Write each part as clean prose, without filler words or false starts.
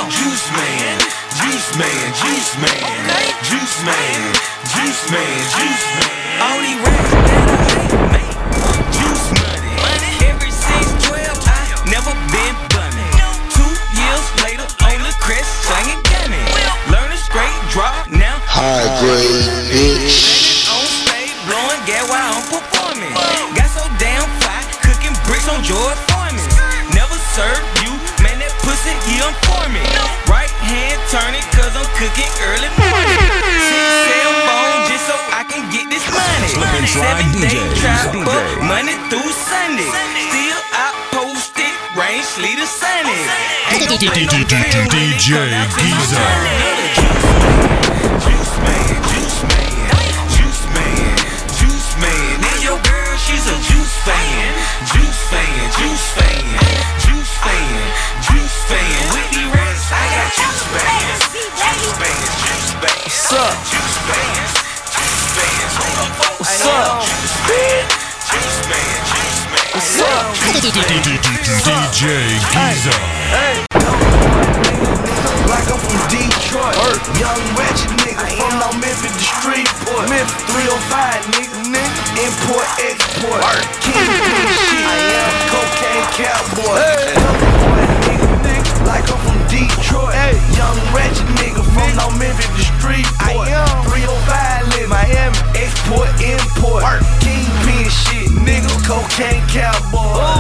Juice man, juice man, juice man, juice man, juice man, juice man. All these rats that I make, juice money. Ever since 12, I never been bumming. 2 years later, on the crest, slanging gunning. Learn a straight drop now. High grade, bitch. On stage, blowing gas while I'm performing. Got so damn fly, cooking bricks on George Foreman. Never served you, man, that pussy, he informing. Right hand turn it, cause I'm cooking early morning. 6 cell phone just so I can get this money. 7-day trap up, Monday through Sunday. Still out posted, rain, sleet, or sunny. DJ Giza. Juice man, juice man, juice man, juice man. Then your girl, she's a juice fan. Juice fan, juice fan, juice fan, juice fan. With these rats, I got juice fans. Juice fans, juice fans. What's up? Juice fans, juice fans. What's up? Juice man, juice man, juice man. What's up? DJ Giza. Hey. Like I'm from Detroit, young ratchet nigga from North Memphis to Streetport. Memphis 305 nigga, import export. King shit, I am cocaine cowboy. Like I'm from Detroit, young ratchet nigga from North Memphis to Streetport. 305 live Miami, export import. Kingpin shit, nigga, cocaine cowboy.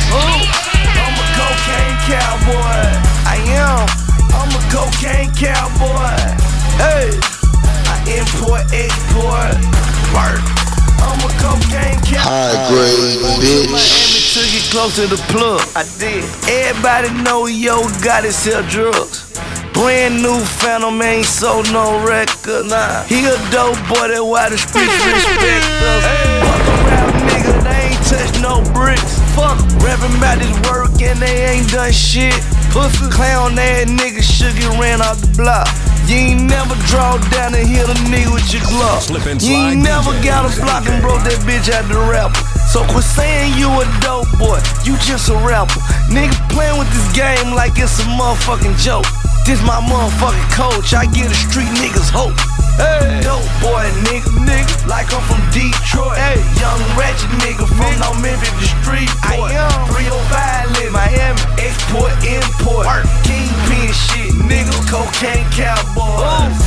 I'm a cocaine cowboy. I am. I'm a cocaine cowboy. Hey, I import, export, work. I'm a cocaine cowboy. High grade, bitch. Miami took it close to the plug. I did. Everybody know Yo Gotti sell drugs. Brand new Phantom ain't sold no record. Nah, he a dope boy. That's why the streets respect us. Fuck around, nigga. They ain't touch no bricks. Fuck, rapping about this work and they ain't done shit. Pussy clown ass nigga shook it, ran off the block. You ain't never draw down and hit a nigga with your glove. You ain't never got a block and broke that bitch out the rapper. So quit saying you a dope boy, you just a rapper. Nigga playing with this game like it's a motherfucking joke. This my motherfucking coach, I give the street niggas hope. Hey, dope boy nigga, like I'm from Detroit. Hey, young ratchet nigga from North Memphis to Streetport. 305 live Miami, export, import. Kingpin shit, nigga, cocaine cowboy.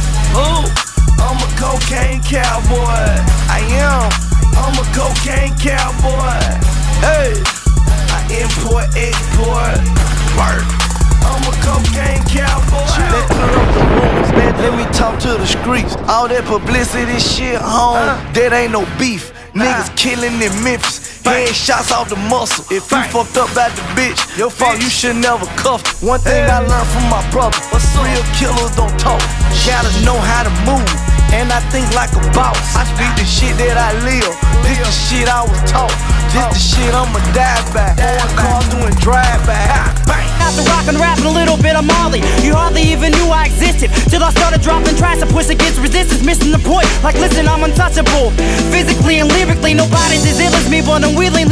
I'm a cocaine cowboy. I am. I'm a cocaine cowboy. Hey, I import, export, work. I'm a cocaine cowboy. Let's clear up the rumors. Let me talk to the streets. All that publicity shit, home, that ain't no beef. Niggas killing in Memphis. Headshots off the muscle. If you fucked up at the bitch, your fault, you should never cuff. One thing I learned from my brother, real killers don't talk. Gotta know how to move, and I think like a boss. I speak the shit that I live. This the shit I was taught. This the shit I'ma die by. Going cars doing drive-by. After rockin', rapping a little bit of Molly, you hardly even knew I existed till I started dropping tracks. I push against resistance, missing the point. Like listen, I'm untouchable. Physically and lyrically, nobody's as ill as me, but I'm wheeling.